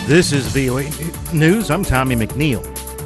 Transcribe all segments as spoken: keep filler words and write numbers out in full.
This is V O A News. I'm Tommy McNeil.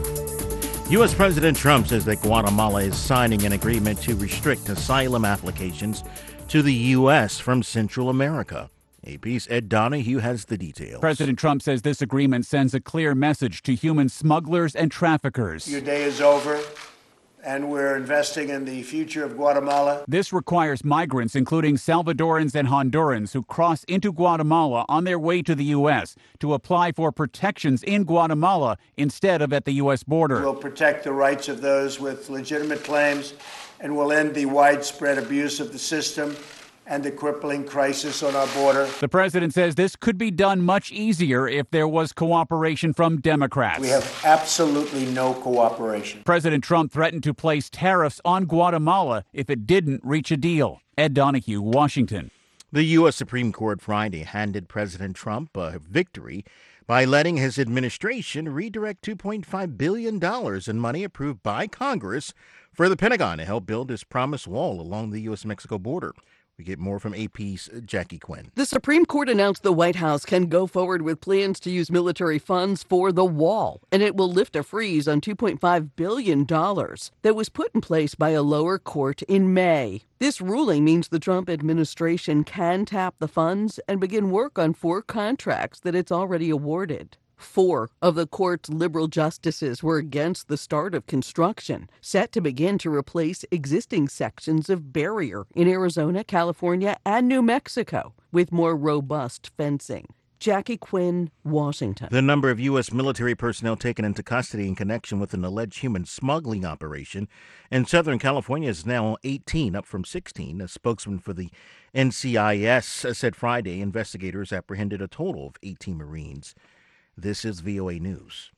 U S. President Trump says that Guatemala is signing an agreement to restrict asylum applications to the U S from Central America. A P's Ed Donahue has the details. President Trump says this agreement sends a clear message to human smugglers and traffickers. Your day is over, and we're investing in the future of Guatemala. This requires migrants, including Salvadorans and Hondurans, who cross into Guatemala on their way to the U S to apply for protections in Guatemala instead of at the U S border. We'll protect the rights of those with legitimate claims, and we'll end the widespread abuse of the system and the crippling crisis on our border. The president says this could be done much easier if there was cooperation from Democrats. We have absolutely no cooperation. President Trump threatened to place tariffs on Guatemala if it didn't reach a deal. Ed Donahue, Washington. The U S. Supreme Court Friday handed President Trump a victory by letting his administration redirect two point five billion dollars in money approved by Congress for the Pentagon to help build his promised wall along the U S Mexico border. We get more from A P's Jackie Quinn. The Supreme Court announced the White House can go forward with plans to use military funds for the wall, and it will lift a freeze on two point five billion dollars that was put in place by a lower court in May. This ruling means the Trump administration can tap the funds and begin work on four contracts that it's already awarded. Four of the court's liberal justices were against the start of construction, set to begin to replace existing sections of barrier in Arizona, California, and New Mexico with more robust fencing. Jackie Quinn, Washington. The number of U S military personnel taken into custody in connection with an alleged human smuggling operation in Southern California is now eighteen, up from sixteen. A spokesman for the N C I S said Friday investigators apprehended a total of eighteen Marines. This is V O A News.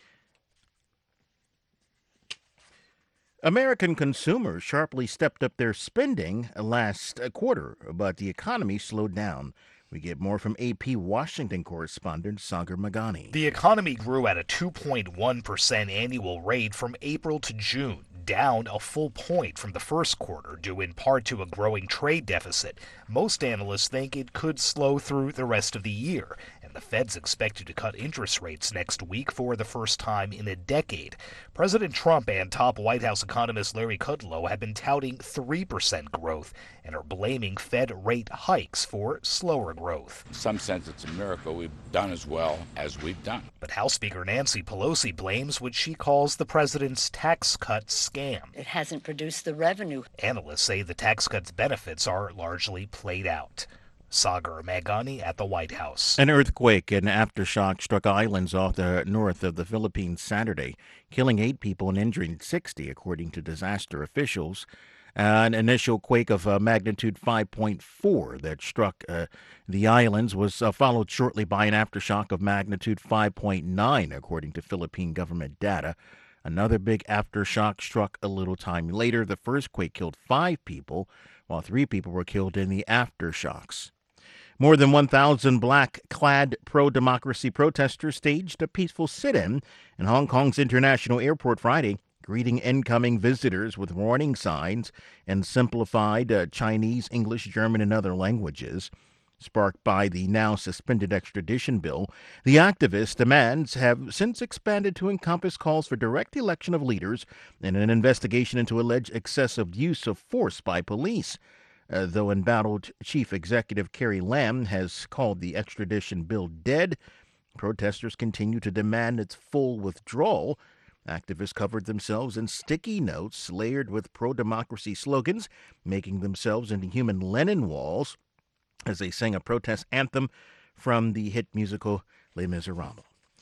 American consumers sharply stepped up their spending last quarter, but the economy slowed down. We get more from A P Washington correspondent Sagar Magani. The economy grew at a two point one percent annual rate from April to June, down a full point from the first quarter, due in part to a growing trade deficit. Most analysts think it could slow through the rest of the year, and the Fed's expected to cut interest rates next week for the first time in a decade. President Trump and top White House economist Larry Kudlow have been touting three percent growth and are blaming Fed rate hikes for slower growth. In some sense, it's a miracle we've done as well as we've done. But House Speaker Nancy Pelosi blames what she calls the president's tax cut scam. It hasn't produced the revenue. Analysts say the tax cut's benefits are largely played out. Sagar Magani at the White House. An earthquake and aftershock struck islands off the north of the Philippines Saturday, killing eight people and injuring sixty, according to disaster officials. An initial quake of uh, magnitude five point four that struck uh, the islands was uh, followed shortly by an aftershock of magnitude five point nine, according to Philippine government data. Another big aftershock struck a little time later. The first quake killed five people, while three people were killed in the aftershocks. More than one thousand black-clad pro-democracy protesters staged a peaceful sit-in in Hong Kong's International Airport Friday, greeting incoming visitors with warning signs and simplified uh, Chinese, English, German, and other languages. Sparked by the now suspended extradition bill, the activists' demands have since expanded to encompass calls for direct election of leaders and an investigation into alleged excessive use of force by police. Uh, though embattled Chief Executive Carrie Lam has called the extradition bill dead, protesters continue to demand its full withdrawal. Activists covered themselves in sticky notes layered with pro-democracy slogans, making themselves into human Lenin walls as they sang a protest anthem from the hit musical Les Miserables.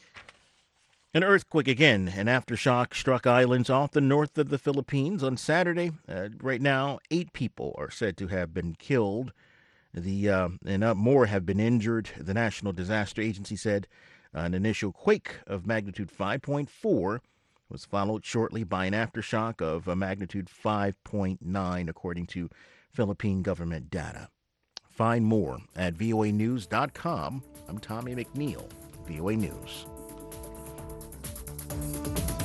An earthquake again, an aftershock struck islands off the north of the Philippines on Saturday. Uh, right now, eight people are said to have been killed. The uh, and uh, more have been injured. The National Disaster Agency said an initial quake of magnitude five point four was followed shortly by an aftershock of a magnitude five point nine, according to Philippine government data. Find more at V O A news dot com. I'm Tommy McNeil, V O A News.